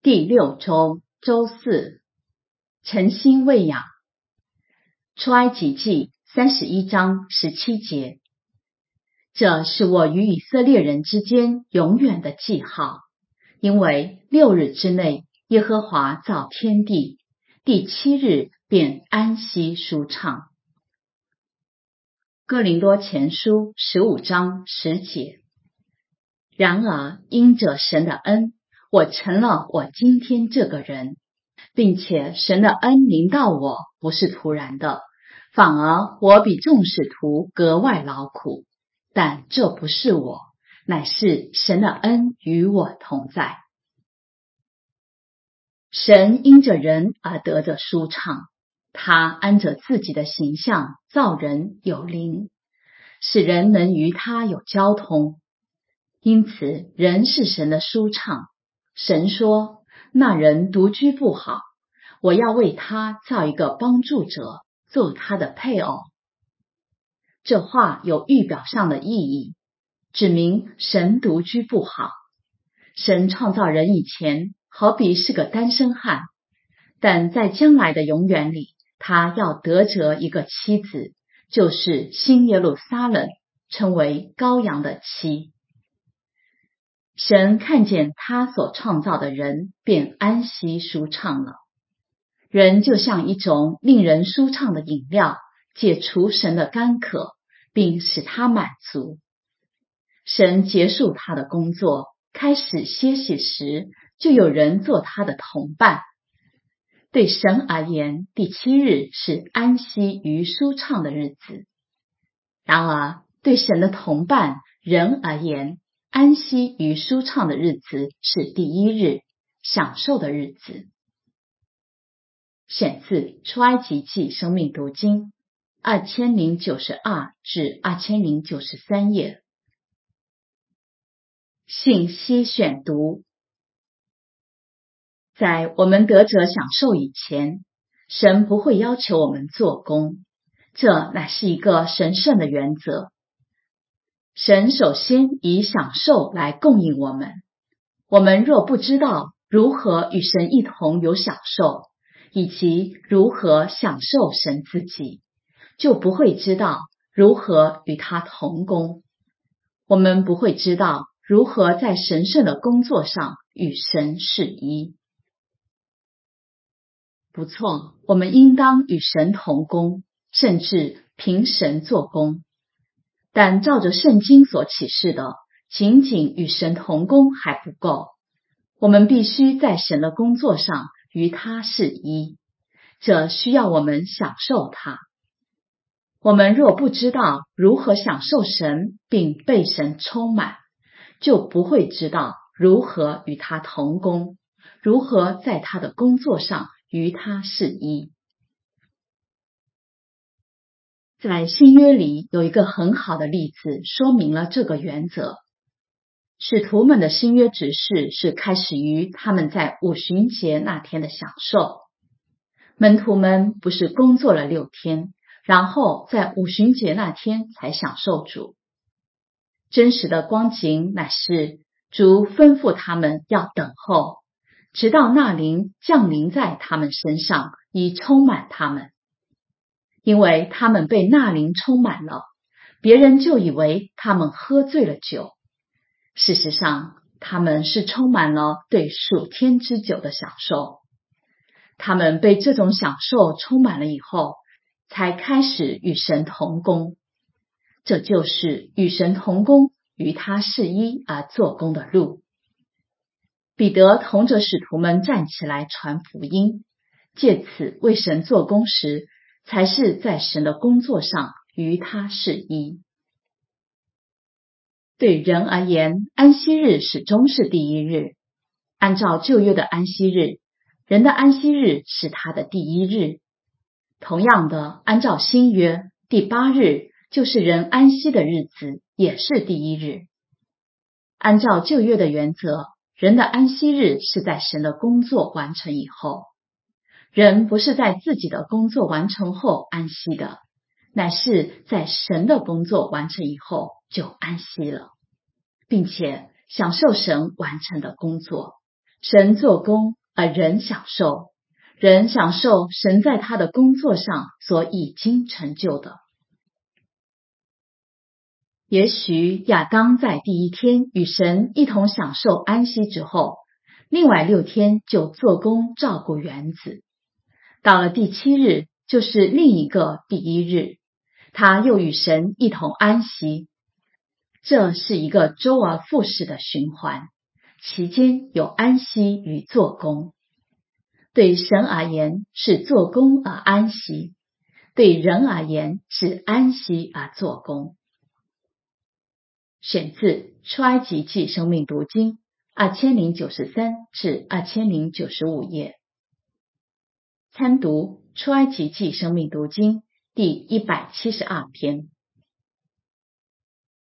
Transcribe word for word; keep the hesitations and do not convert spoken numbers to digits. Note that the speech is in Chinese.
第六周周四，诚心喂养。出埃及记三十一章十七节，这是我与以色列人之间永远的记号，因为六日之内耶和华造天地，第七日便安息舒畅。哥林多前书十五章十节，然而因着神的恩，我成了我今天这个人，并且神的恩临到我不是突然的，反而我比众使徒格外劳苦，但这不是我，乃是神的恩与我同在。神因着人而得着舒畅，他按着自己的形象造人有灵，使人能与他有交通。因此人是神的舒畅。神说，那人独居不好，我要为他造一个帮助者，做他的配偶。这话有预表上的意义，指明神独居不好。神创造人以前好比是个单身汉，但在将来的永远里，他要得着一个妻子，就是新耶路撒冷，称为羔羊的妻。神看见他所创造的人，便安息舒畅了。人就像一种令人舒畅的饮料，解除神的干渴，并使他满足。神结束他的工作，开始歇息时，就有人做他的同伴。对神而言，第七日是安息与舒畅的日子。然而，对神的同伴人而言，安息与舒畅的日子是第一日，享受的日子。选自出埃及记生命读经二千零九十二至二千零九十三页。信息选读。在我们得着享受以前，神不会要求我们做工，这乃是一个神圣的原则。神首先以享受来供应我们，我们若不知道如何与神一同有享受，以及如何享受神自己，就不会知道如何与他同工。我们不会知道如何在神圣的工作上与神是一。不错，我们应当与神同工，甚至凭神做工。但照着圣经所启示的，仅仅与神同工还不够，我们必须在神的工作上与他是一，这需要我们享受他。我们若不知道如何享受神并被神充满，就不会知道如何与他同工，如何在他的工作上与他是一。在新约里有一个很好的例子说明了这个原则。使徒们的新约执事是开始于他们在五旬节那天的享受。门徒们不是工作了六天，然后在五旬节那天才享受主。真实的光景乃是主吩咐他们要等候，直到那灵降临在他们身上，以充满他们。因为他们被那灵充满了，别人就以为他们喝醉了酒。事实上，他们是充满了对属天之酒的享受。他们被这种享受充满了以后，才开始与神同工。这就是与神同工，与他是一而做工的路。彼得同着使徒们站起来传福音，借此为神做工时，才是在神的工作上与他是一。对人而言，安息日始终是第一日。按照旧约的安息日，人的安息日是他的第一日。同样的，按照新约，第八日就是人安息的日子，也是第一日。按照旧约的原则，人的安息日是在神的工作完成以后。人不是在自己的工作完成后安息的，乃是在神的工作完成以后就安息了，并且享受神完成的工作， 神做工，而人享受，人享受神在他的工作上所已经成就的。也许亚当在第一天与神一同享受安息之后，另外六天就做工照顾园子。到了第七日，就是另一个第一日，他又与神一同安息。这是一个周而复始的循环，其间有安息与做工。对神而言是做工而安息，对人而言是安息而做工。选自《出埃及记生命读经》二千零九十三至二千零九十五页。参读《出埃及记生命读经》第一百七十二篇。